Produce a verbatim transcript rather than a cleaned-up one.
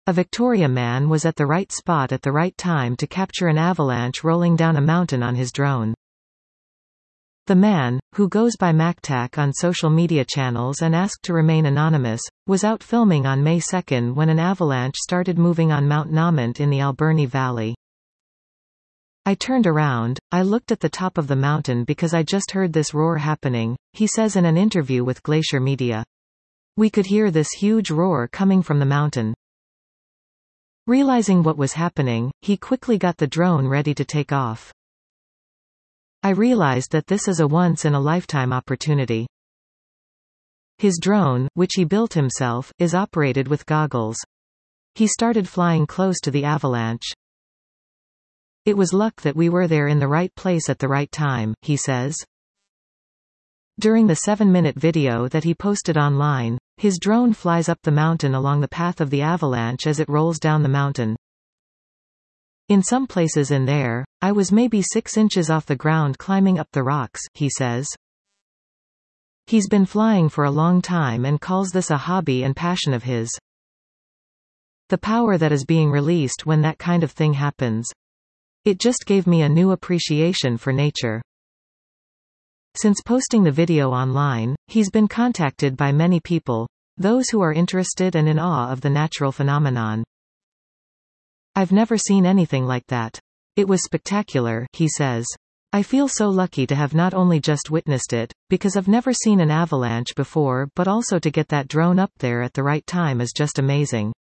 A Victoria man was at the right spot at the right time to capture an avalanche rolling down a mountain on his drone. The man, who goes by MacTac on social media channels and asked to remain anonymous, was out filming on May second when an avalanche started moving on Mount Namont in the Alberni Valley. I turned around, I looked at the top of the mountain because I just heard this roar happening, he says in an interview with Glacier Media. We could hear this huge roar coming from the mountain. Realizing what was happening, he quickly got the drone ready to take off. I realized that this is a once-in-a-lifetime opportunity. His drone, which he built himself, is operated with goggles. He started flying close to the avalanche. It was luck that we were there in the right place at the right time, he says. During the seven-minute video that he posted online, his drone flies up the mountain along the path of the avalanche as it rolls down the mountain. In some places in there, I was maybe six inches off the ground climbing up the rocks, he says. He's been flying for a long time and calls this a hobby and passion of his. The power that is being released when that kind of thing happens. It just gave me a new appreciation for nature. Since posting the video online, he's been contacted by many people, those who are interested and in awe of the natural phenomenon. I've never seen anything like that. It was spectacular, he says. I feel so lucky to have not only just witnessed it, because I've never seen an avalanche before, but also to get that drone up there at the right time is just amazing.